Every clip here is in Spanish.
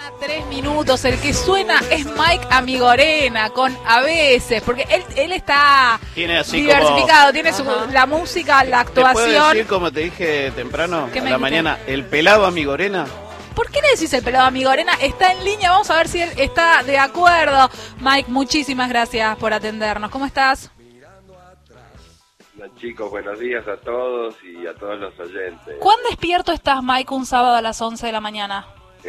3 minutos, el que suena es Mike Amigorena con A veces, porque él está diversificado, tiene la música, la actuación. ¿Te puedo decir, como te dije temprano, a la mañana, el pelado Amigorena? ¿Por qué le decís el pelado Amigorena? Está en línea, vamos a ver si él está de acuerdo. Mike, muchísimas gracias por atendernos. ¿Cómo estás? Hola chicos, buenos días a todos y a todos los oyentes. ¿Cuán despierto estás, Mike, un sábado a las 11 de la mañana?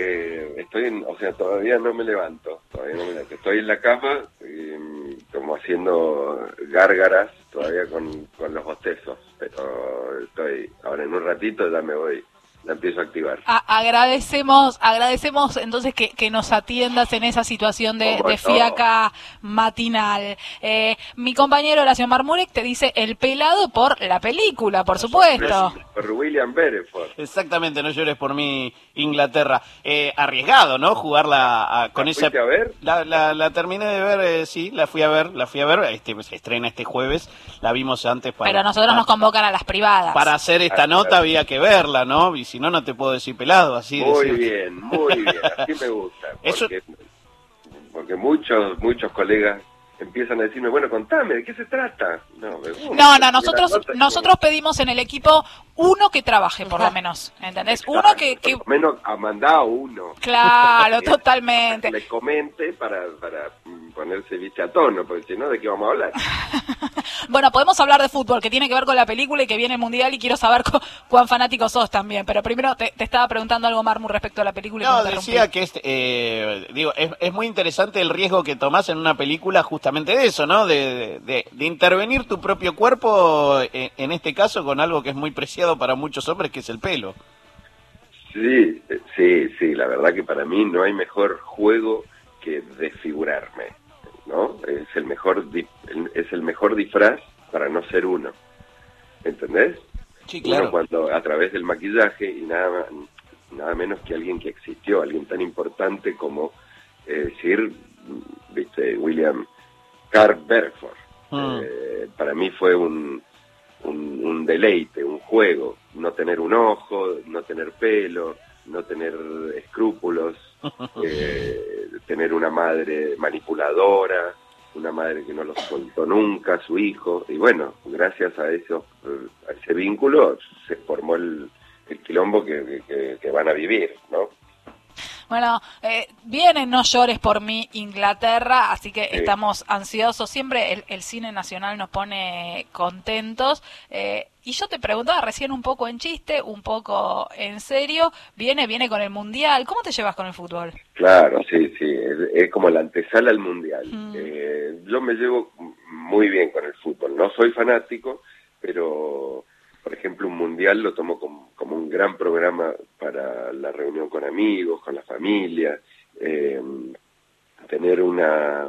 Todavía no me levanto, Estoy en la cama, como haciendo gárgaras, todavía con los bostezos, pero ahora en un ratito ya me voy, la empiezo a activar. Agradecemos entonces que nos atiendas en esa situación de fiaca matinal. Mi compañero Horacio Marmurek te dice el pelado por la película, por supuesto. Por William Beresford. Exactamente, no llores por mí, Inglaterra. Arriesgado, ¿no? Jugarla con esa... ¿Fuiste a ver? La terminé de ver, sí, la fui a ver. Se estrena este jueves, la vimos antes Pero nosotros nos convocan a las privadas. Para hacer esta nota había que verla, ¿no? Y si no, no te puedo decir pelado, así. Muy bien, así me gusta. Porque muchos colegas empiezan a decirme, bueno, contame, ¿de qué se trata? No, nosotros pedimos en el equipo uno que trabaje, por lo menos, ¿entendés? Exacto, uno que... Por lo menos mandá a uno. Claro, totalmente. Le comente para ponerse, viste, a tono, porque si no, ¿de qué vamos a hablar? Bueno, podemos hablar de fútbol, que tiene que ver con la película y que viene el Mundial, y quiero saber cuán fanático sos también. Pero primero te estaba preguntando algo, Marmu, respecto a la película. No, decía que es muy interesante el riesgo que tomás en una película, justamente de eso, ¿no? De intervenir tu propio cuerpo, en este caso, con algo que es muy preciado para muchos hombres, que es el pelo. Sí, la verdad que para mí no hay mejor juego que desfigurarme, ¿no? Es el mejor disfraz para no ser uno, ¿entendés? Sí, claro. Uno cuando a través del maquillaje y nada menos que alguien que existió, alguien tan importante como viste, William Carl Beresford. Para mí fue un deleite, un juego, no tener un ojo, no tener pelo, no tener escrúpulos, tener una madre manipuladora, una madre que no lo soltó nunca, su hijo, y bueno, gracias a ese vínculo se formó el quilombo que van a vivir, ¿no? Bueno, viene No llores por mí, Inglaterra, así que sí, estamos ansiosos. Siempre el cine nacional nos pone contentos. Y yo te preguntaba recién, un poco en chiste, un poco en serio, viene con el Mundial. ¿Cómo te llevas con el fútbol? Claro, sí, es como la antesala al Mundial. Yo me llevo muy bien con el fútbol. No soy fanático, pero... Por ejemplo, un mundial lo tomo como un gran programa para la reunión con amigos, con la familia, tener una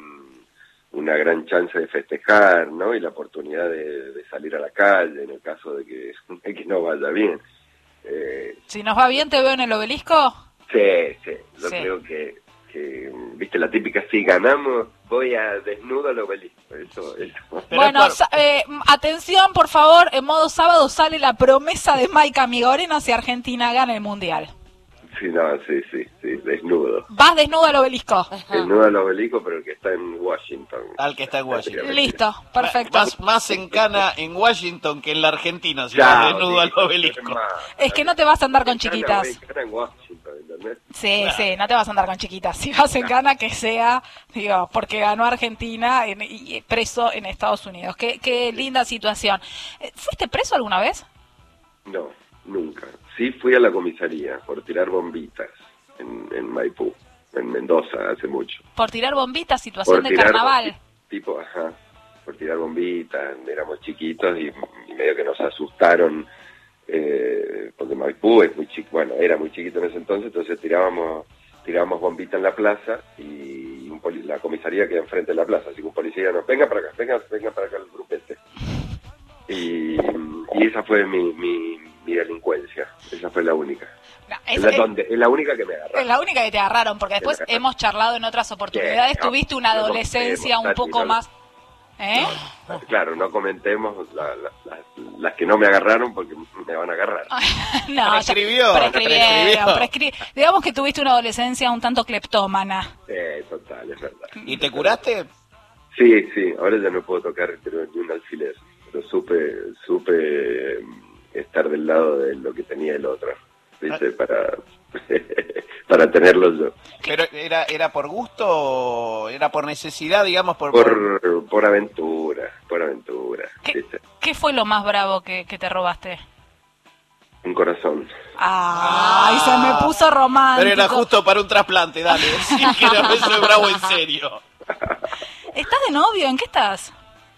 gran chance de festejar, ¿no? Y la oportunidad de salir a la calle en el caso de que no vaya bien. Si nos va bien, ¿te veo en el Obelisco? Sí. Yo creo que, viste, la típica, si ganamos, voy a desnudo al Obelisco. Eso. Bueno, atención, por favor, en modo sábado sale la promesa de Mike Amigorena si Argentina gana el Mundial. Sí, desnudo. ¿Vas desnudo al Obelisco? Desnudo al Obelisco, pero el que está en Washington. Al que está en Washington. Listo, perfecto. Más en cana en Washington que en la Argentina, si vas desnudo al Obelisco. Es que no te vas a andar con chiquitas. En Washington, ¿entendés? Sí, no te vas a andar con chiquitas. Si vas en cana, que sea, porque ganó Argentina y preso en Estados Unidos. Qué linda situación. ¿Fuiste preso alguna vez? No, nunca. Sí fui a la comisaría por tirar bombitas en Maipú, en Mendoza, hace mucho. ¿Por tirar bombitas? ¿Situación de carnaval? Por tirar bombitas, éramos chiquitos y medio que nos asustaron, porque Maipú es muy chico, bueno, era muy chiquito en ese entonces tirábamos bombitas en la plaza y la comisaría queda enfrente de la plaza, así que un policía nos, venga para acá el grupete. Y esa fue mi delincuencia, esa fue la única. No, es la única que me agarraron. Es la única que te agarraron, porque después hemos charlado en otras oportunidades, tuviste una adolescencia un poco más... Claro, no comentemos las que no me agarraron porque me van a agarrar. No, prescribieron. Digamos que tuviste una adolescencia un tanto cleptómana. Total, es verdad. ¿Y te curaste? Sí, ahora ya no puedo tocar ni un alfiler, pero supe estar del lado de lo que tenía el otro, ¿viste? Para tenerlo yo. ¿Pero era por gusto o era por necesidad, digamos? Por aventura, ¿viste? ¿Qué fue lo más bravo que te robaste? Un corazón. ¡Ay, se me puso romántico! Pero era justo para un trasplante, dale, decir que era eso es bravo en serio. ¿Estás de novio? ¿En qué estás?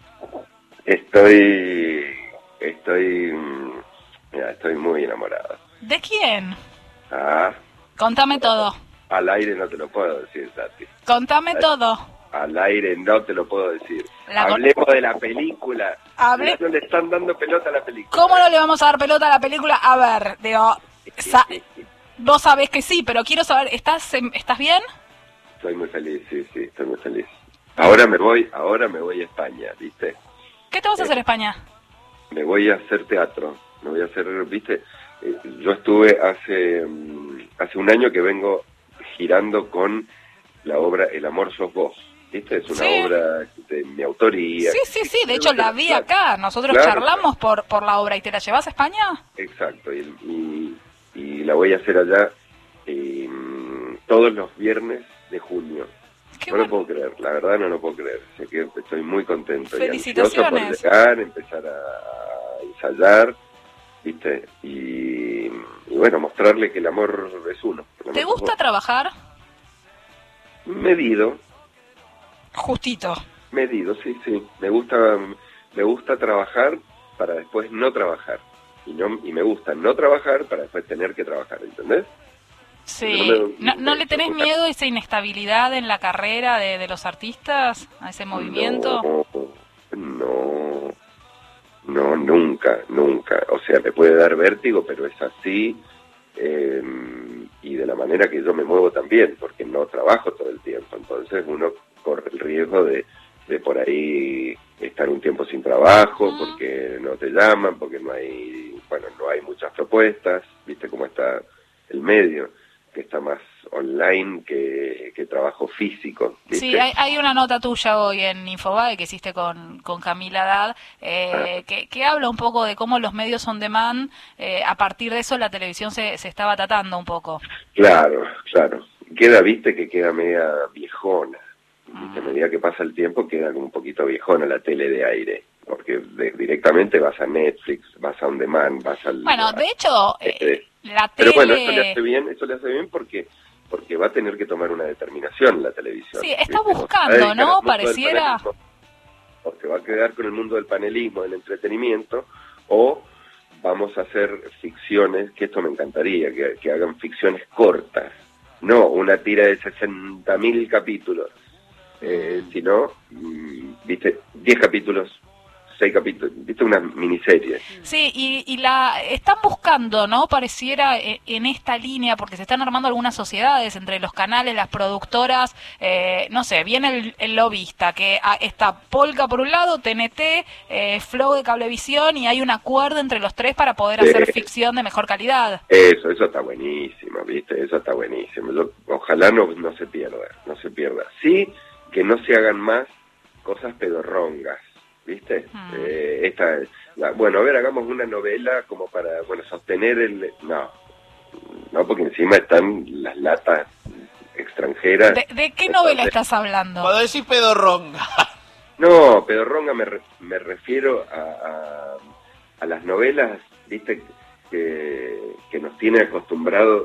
Estoy muy enamorado. ¿De quién? Ah, Contame todo. al aire no te lo puedo decir, Tati. Contame todo. Al aire no te lo puedo decir. Hablemos de la película. No le están dando pelota a la película. ¿Cómo no le vamos a dar pelota a la película? A ver, digo, vos sabés que sí, pero quiero saber, ¿estás bien? Estoy muy feliz, sí, estoy muy feliz. Ahora me voy a España, ¿viste? ¿Qué te vas a hacer en España? Me voy a hacer teatro, me voy a hacer, ¿viste? Yo estuve hace un año que vengo girando con la obra El amor sos vos, ¿viste? Es una obra de mi autoría. Sí, de hecho la vi acá, nosotros charlamos por la obra. ¿Y te la llevas a España? Exacto, y la voy a hacer allá todos los viernes de junio. No lo puedo creer, la verdad no lo puedo creer. Sé que estoy muy contento y ansioso por llegar, empezar a ensayar, ¿viste? Y bueno, mostrarle que el amor es uno. ¿Te gusta trabajar? Medido. Justito. Medido, sí. Me gusta trabajar para después no trabajar. Y me gusta no trabajar para después tener que trabajar, ¿entendés? Sí. ¿No le tenés miedo a esa inestabilidad en la carrera de los artistas? ¿A ese movimiento? No, nunca. O sea, me puede dar vértigo, pero es así. Y de la manera que yo me muevo también, porque no trabajo todo el tiempo. Entonces uno corre el riesgo de por ahí estar un tiempo sin trabajo, porque no te llaman, porque no hay muchas propuestas, viste cómo está el medio, que está más online que trabajo físico, ¿viste? Sí, hay una nota tuya hoy en Infobae que hiciste con Camila Haddad, que habla un poco de cómo los medios on demand, a partir de eso la televisión se estaba tratando un poco. Claro. Queda media viejona. ¿Viste? A medida que pasa el tiempo queda como un poquito viejona la tele de aire, porque directamente vas a Netflix, vas a On Demand, vas al... Bueno, de hecho, la tele... Pero bueno, eso le hace bien porque va a tener que tomar una determinación la televisión. Sí, está buscando, ¿no? Pareciera... O se va a quedar con el mundo del panelismo, del entretenimiento, o vamos a hacer ficciones, que esto me encantaría, que hagan ficciones cortas, no una tira de 60.000 capítulos. Sino, viste, 10 capítulos, 6 capítulos, viste, una miniserie. Sí, y la están buscando, ¿no? Pareciera en esta línea, porque se están armando algunas sociedades entre los canales, las productoras, no sé, viene el lobista, que está Polka por un lado, TNT, Flow de Cablevisión, y hay un acuerdo entre los tres para poder hacer ficción de mejor calidad. Eso está buenísimo, viste, eso está buenísimo. Ojalá no se pierda. Sí, que no se hagan más cosas pedorrongas, ¿viste? Bueno, a ver, hagamos una novela como para, sostener No, porque encima están las latas extranjeras. ¿De qué novela estás hablando? Cuando decís pedorronga. No, pedorronga me refiero a las novelas, ¿viste? Que nos tiene acostumbrado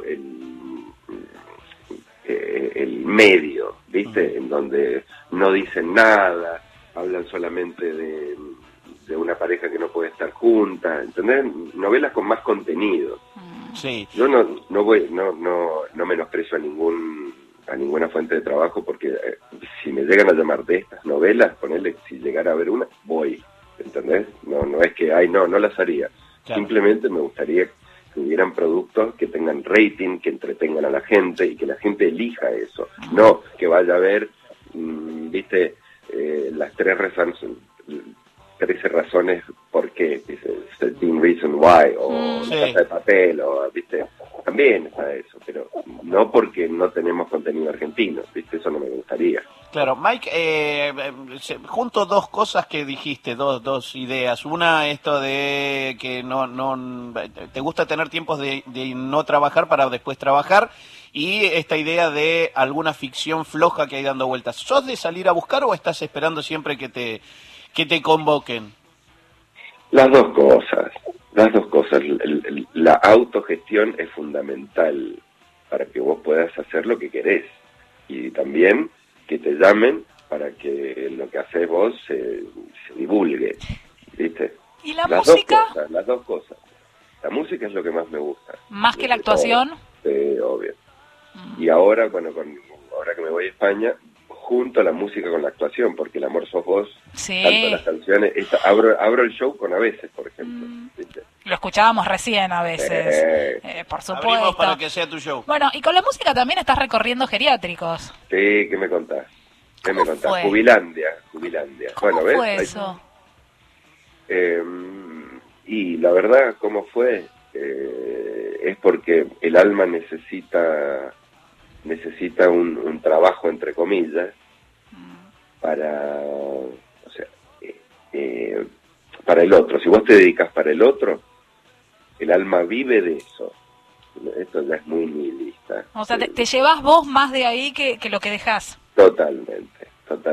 el medio, ¿viste? En donde no dicen nada, hablan solamente de una pareja que no puede estar junta, ¿entendés? Novelas con más contenido. Sí. Yo no menosprecio a ninguna fuente de trabajo, porque si me llegan a llamar de estas novelas, ponerle, si llegara a ver una, voy, ¿entendés? No es que, no las haría. Claro. Simplemente me gustaría que hubieran productos que tengan rating, que entretengan a la gente y que la gente elija eso. No que vaya a ver, viste, las 13 razones por qué. Dice, 13 Reasons Why, o Sí. La Casa de Papel, o, ¿viste? También está eso, pero no porque no tenemos contenido argentino, ¿viste? Eso no me gustaría. Claro, Mike, junto dos cosas que dijiste, dos ideas. Una, esto de que no te gusta tener tiempos de no trabajar para después trabajar, y esta idea de alguna ficción floja que hay dando vueltas. ¿Sos de salir a buscar o estás esperando siempre que te convoquen? Las dos cosas, las dos cosas. La autogestión es fundamental para que vos puedas hacer lo que querés, y también que te llamen para que lo que haces vos se divulgue, ¿viste? ¿Y la Las música? las dos cosas. La música es lo que más me gusta. ¿Más que la actuación? Sí, obvio. Y ahora, bueno, ahora que me voy a España, junto la música con la actuación, porque El amor sos vos, Sí. tanto las canciones, abro el show con A veces, por ejemplo, ¿viste? Lo escuchábamos recién a veces, por Abrimos supuesto. para que sea tu show. Bueno, y con la música también estás recorriendo geriátricos. Sí, ¿qué me contás? ¿Qué me ¿Cómo contás? fue? Jubilandia. ¿Cómo ¿ves? fue Ahí- eso? Y la verdad, ¿cómo fue? Es porque el alma necesita un trabajo, entre comillas, para, o sea, para el otro. Si vos te dedicas para el otro, el alma vive de eso. Esto ya es muy nihilista. O sea, te llevas vos más de ahí que lo que dejás. Totalmente.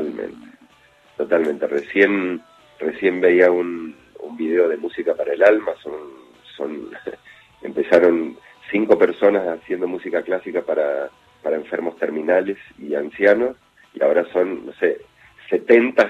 Recién veía un video de música para el alma. Son empezaron 5 personas haciendo música clásica para enfermos terminales y ancianos, y ahora son, no sé, 70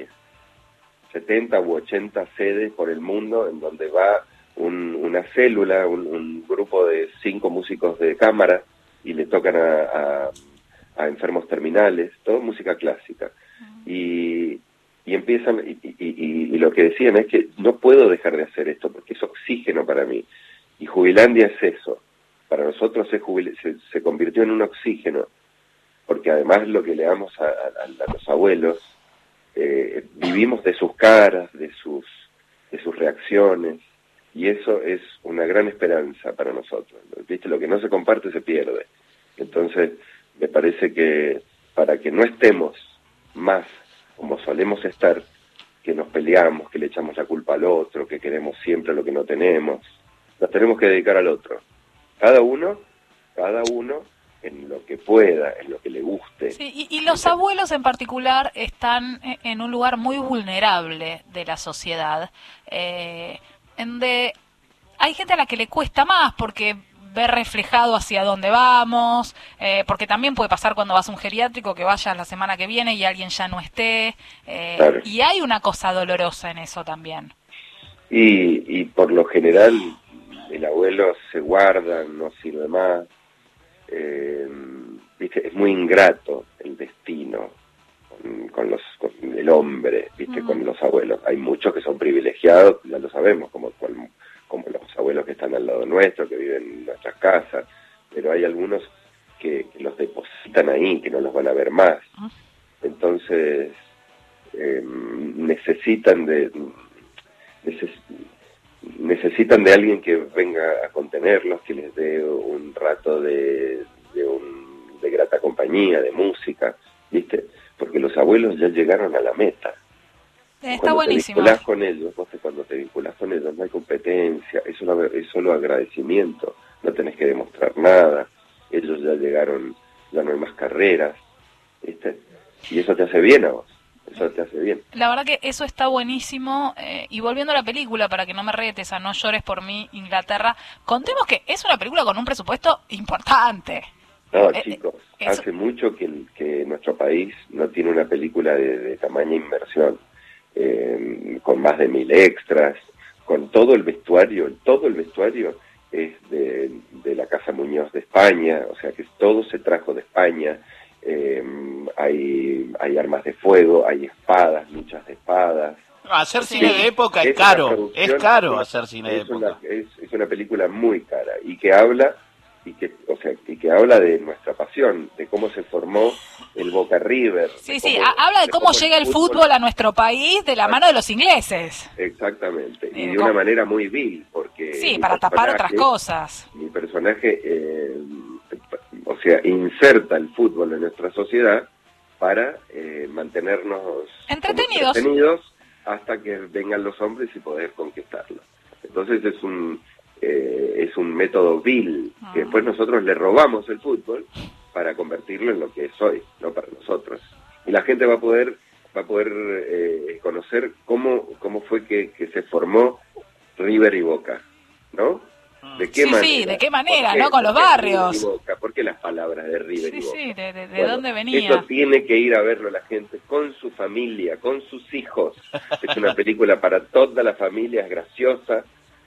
u 80 sedes por el mundo, en donde va una célula, un grupo de 5 músicos de cámara, y le tocan a enfermos terminales, todo música clásica. Y empiezan, y lo que decían es que no puedo dejar de hacer esto, porque es oxígeno para mí. Y Jubilandia es eso. Para nosotros se convirtió en un oxígeno, porque además lo que le damos a los abuelos, vivimos de sus caras, de sus reacciones, y eso es una gran esperanza para nosotros. ¿Viste? Lo que no se comparte se pierde. Entonces, me parece que para que no estemos más como solemos estar, que nos peleamos, que le echamos la culpa al otro, que queremos siempre lo que no tenemos, nos tenemos que dedicar al otro. Cada uno en lo que pueda, en lo que le guste. Sí, y los abuelos en particular están en un lugar muy vulnerable de la sociedad, en donde hay gente a la que le cuesta más porque ve reflejado hacia dónde vamos, porque también puede pasar cuando vas a un geriátrico que vayas la semana que viene y alguien ya no esté, Claro. y hay una cosa dolorosa en eso también. Y por lo general el abuelo se guarda, no sirve más. ¿Viste? Es muy ingrato el destino con el hombre, ¿viste? Con los abuelos. Hay muchos que son privilegiados, ya lo sabemos, como los abuelos que están al lado nuestro, que viven en nuestras casas, pero hay algunos que los depositan ahí, que no los van a ver más. Entonces necesitan de alguien que venga a contenerlos, que les dé un rato de grata compañía, de música, ¿viste? Porque los abuelos ya llegaron a la meta. Está buenísimo. Cuando te vinculas con ellos no hay competencia, es solo agradecimiento, no tenés que demostrar nada, ellos ya llegaron, ya no hay más carreras, ¿viste? Y eso te hace bien a vos. Eso te hace bien. La verdad que eso está buenísimo. Y volviendo a la película, para que no me retes a No llores por mí, Inglaterra, contemos que es una película con un presupuesto importante. No, chicos, eso... hace mucho que nuestro país no tiene una película de tamaña inversión, con más de 1000 extras, con todo el vestuario es de la Casa Muñoz de España, o sea que todo se trajo de España. Hay armas de fuego, hay espadas, luchas de espadas. Hacer cine de época es caro, hacer cine de época. Es una película muy cara y que habla de nuestra pasión, de cómo se formó el Boca River. Sí, habla de cómo llega el fútbol a nuestro país de la mano de los ingleses. Exactamente, y de una manera muy vil, porque... Sí, para tapar otras cosas. Mi personaje, o sea, inserta el fútbol en nuestra sociedad para mantenernos entretenidos hasta que vengan los hombres y poder conquistarlos. Entonces es un método vil, que después nosotros le robamos el fútbol para convertirlo en lo que es hoy, no para nosotros. Y la gente va a poder conocer cómo fue que se formó River y Boca, ¿no? ¿De qué manera? Sí, de qué manera, ¿no? Con los barrios. ¿Por qué las palabras de River y Boca? Sí, de dónde venía. Eso tiene que ir a verlo la gente con su familia, con sus hijos. Es una película para toda la familia, es graciosa,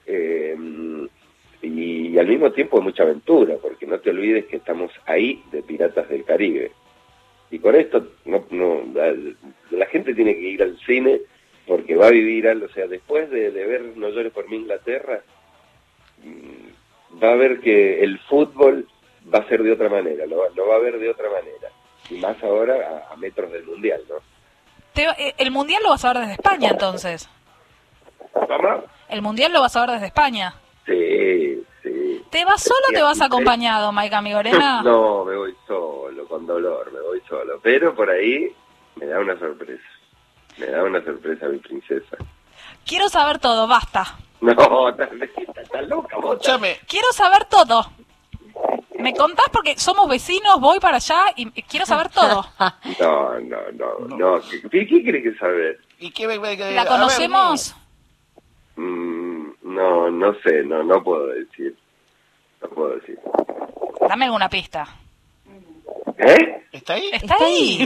y al mismo tiempo es mucha aventura, porque no te olvides que estamos ahí de Piratas del Caribe. Y con esto la gente tiene que ir al cine porque va a vivir algo, o sea, después de ver No llores por mi Inglaterra, va a ver que el fútbol va a ser de otra manera, lo va a ver de otra manera, y más ahora a metros del Mundial, ¿no? ¿El Mundial lo vas a ver desde España, entonces? ¿Cómo? ¿El Mundial lo vas a ver desde España? Sí. ¿Te vas solo o te vas acompañado, Maika Migorena? No, me voy solo, con dolor, me voy solo, pero por ahí me da una sorpresa mi princesa. Quiero saber todo, basta. No, estás loca, vos. Escúchame. Quiero saber todo. ¿Me contás? Porque somos vecinos, voy para allá y quiero saber todo. No. ¿Qué crees que saber? ¿Y qué, ¿La conocemos? No sé, no puedo decir. No puedo decir. Dame alguna pista. ¿Eh? ¿Está ahí? ¿Está ahí?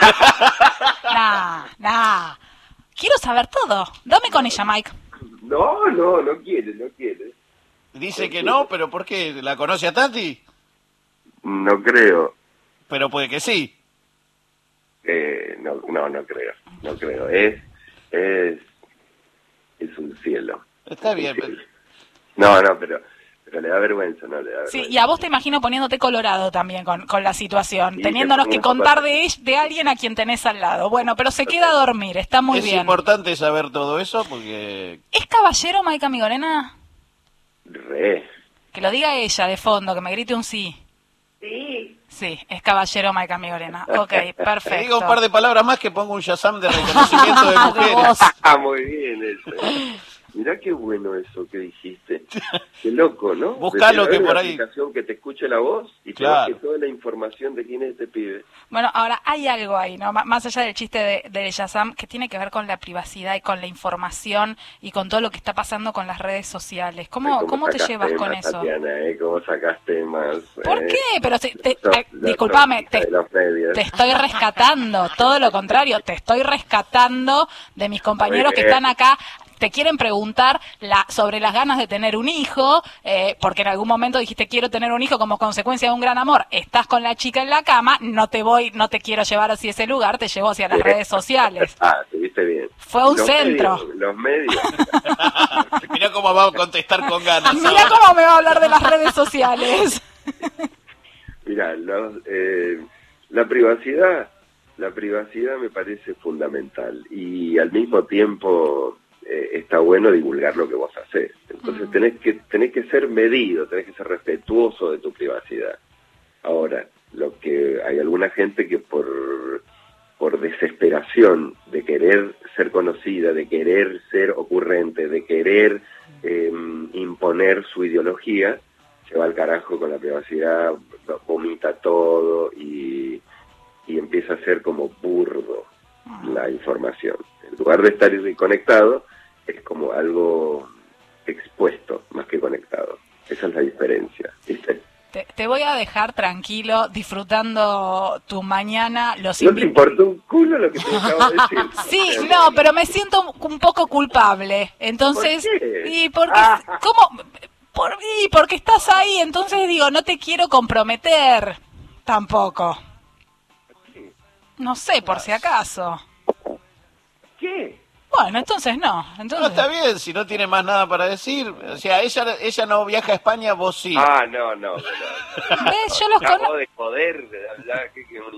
Nah. Quiero saber todo. Dame con ella, Mike. No quiere. Dice que no, pero ¿por qué? ¿La conoce a Tati? No creo. Pero puede que sí. No creo. Es un cielo. Está bien. Pero le da vergüenza, ¿no? Le da vergüenza. Sí, y a vos te imagino poniéndote colorado también con la situación, Sí, teniéndonos que contar de alguien a quien tenés al lado. Bueno, pero se queda a dormir, está muy bien. Es importante saber todo eso porque... ¿Es caballero, Maika Migorena? Re. Que lo diga ella de fondo, que me grite un sí. Sí, es caballero Maika Migorena. Ok, perfecto. Te digo un par de palabras más que pongo un Shazam de reconocimiento de mujeres. Muy bien eso. Mirá qué bueno eso que dijiste. Qué loco, ¿no? Buscalo que por ahí... Una aplicación que te escuche la voz y te Claro. baje toda la información de quién es este pibe. Bueno, ahora hay algo ahí, ¿no? Más allá del chiste de Shazam, que tiene que ver con la privacidad y con la información y con todo lo que está pasando con las redes sociales. ¿Cómo te llevas con eso? Tatiana, ¿cómo sacaste más? ¿Por qué? Pero Los disculpame, de los medios. te estoy rescatando, todo lo contrario, te estoy rescatando de mis compañeros que están acá. Te quieren preguntar sobre las ganas de tener un hijo, porque en algún momento dijiste quiero tener un hijo como consecuencia de un gran amor. Estás con la chica en la cama, no te quiero llevar hacia ese lugar, te llevo hacia las redes sociales. Te viste bien. Fue un centro. Los medios. Mirá cómo va a contestar con ganas. Mirá cómo me va a hablar de las redes sociales. Mirá, la privacidad me parece fundamental y al mismo tiempo está bueno divulgar lo que vos hacés. Entonces tenés que ser medido, tenés que ser respetuoso de tu privacidad. Ahora, hay alguna gente que por desesperación de querer ser conocida, de querer ser ocurrente, de querer imponer su ideología, se va al carajo con la privacidad, vomita todo y empieza a ser como burdo la información. En lugar de estar conectado, es como algo expuesto más que conectado. Esa es la diferencia, ¿viste? Te voy a dejar tranquilo, disfrutando tu mañana. ¿No te importó un culo lo que te acabo de decir? Sí, no, pero me siento un poco culpable. Entonces, ¿Por qué? ¿y por qué? ¿Cómo? Porque estás ahí, entonces digo, no te quiero comprometer tampoco. No sé, por si acaso. ¿Qué? Bueno, entonces no. No, está bien, si no tiene más nada para decir. O sea, ella no viaja a España, vos sí. No. ¿Ves? Yo los Acabo conozco. de joder, de hablar que es un intruso.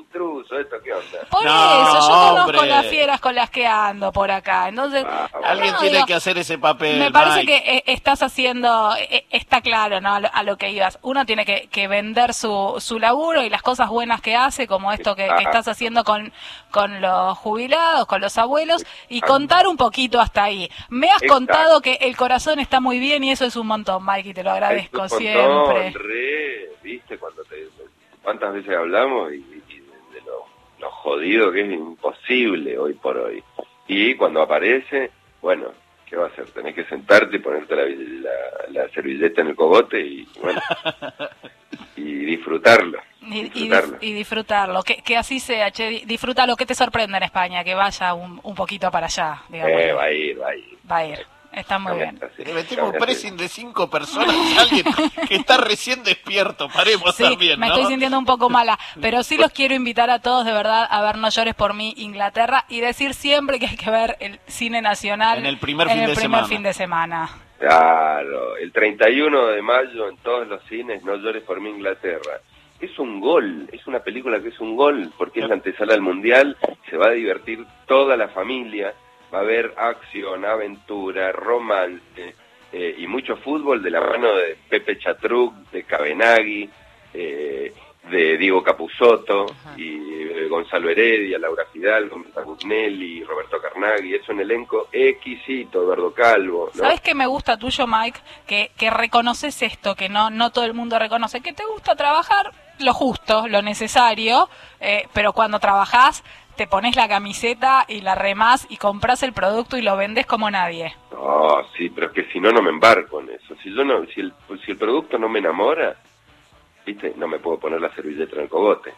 famoso, ¿esto qué onda? Por No, eso, yo conozco hombre. las fieras con las que ando por acá. Entonces, Alguien tiene que hacer ese papel. me parece Mike. que estás haciendo, está claro, ¿no? A lo que ibas. Uno tiene que vender su laburo y las cosas buenas que hace, como esto que estás haciendo con los jubilados, con los abuelos, y contar un poquito hasta ahí. Me has contado que el corazón está muy bien y eso es un montón, Mike, y te lo agradezco siempre. ¿Viste? ¿Cuántas veces hablamos? Y de lo jodido que es imposible hoy por hoy. Y cuando aparece, bueno, ¿qué va a hacer? Tenés que sentarte y ponerte la servilleta en el cogote y, bueno, y disfrutarlo. Y disfrutarlo, que así sea, che, disfrútalo. ¿Qué te sorprende en España? Que vaya un poquito para allá, digamos. Va a ir. Va a ir. Está muy bien. Le metimos pressing de 5 personas y alguien que está recién despierto. Paremos Sí, también, ¿no? me estoy sintiendo un poco mala, pero sí los quiero invitar a todos, de verdad, a ver No llores por mí, Inglaterra, y decir siempre que hay que ver el cine nacional en el primer fin de semana. Claro, el 31 de mayo en todos los cines, No llores por mí, Inglaterra. Es un gol, es una película que es un gol, porque es la antesala al Mundial, se va a divertir toda la familia, va a haber acción, aventura, romance y mucho fútbol de la mano de Pepe Chatruc, de Cabenagui, de Diego Capusotto y Gonzalo Heredia, Laura Fidalgo, Mirta Gusnelli, Roberto Carnaghi. Es un elenco exquisito, Eduardo Calvo, ¿no? ¿Sabes qué me gusta tuyo, Mike? Que reconoces esto, que no todo el mundo reconoce, que te gusta trabajar lo justo, lo necesario, pero cuando trabajás te pones la camiseta y la remás y compras el producto y lo vendes como nadie. No, sí, pero es que si no me embarco en eso. Si el producto no me enamora, ¿viste? No me puedo poner la servilleta en el cogote.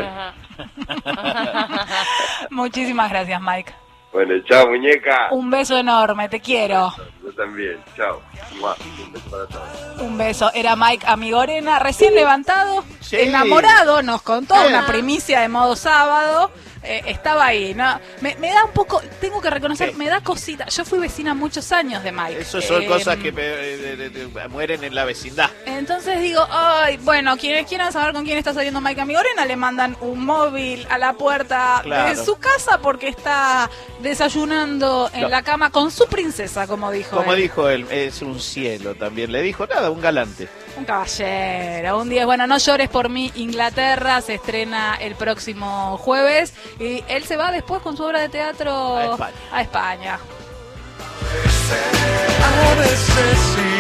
Muchísimas gracias, Mike. Bueno, chao, muñeca. Un beso enorme, te quiero. Yo también, chao. Un beso para todos. Un beso. Era Mike Amigorena, recién levantado, Sí. enamorado, nos contó una primicia de modo sábado. Estaba ahí, ¿no? Me da un poco, tengo que reconocer, me da cosita. Yo fui vecina muchos años de Mike. Eso son cosas que mueren en la vecindad. Entonces digo, ay, bueno, quienes quieran saber con quién está saliendo Mike Amigorena, le mandan un móvil a la puerta de su casa porque está desayunando en la cama con su princesa, como dijo Como él. dijo él, es un cielo también. Le dijo nada, un galante. Un caballero, un día, bueno, No llores por mí, Inglaterra, se estrena el próximo jueves y él se va después con su obra de teatro A España. a España. A veces sí.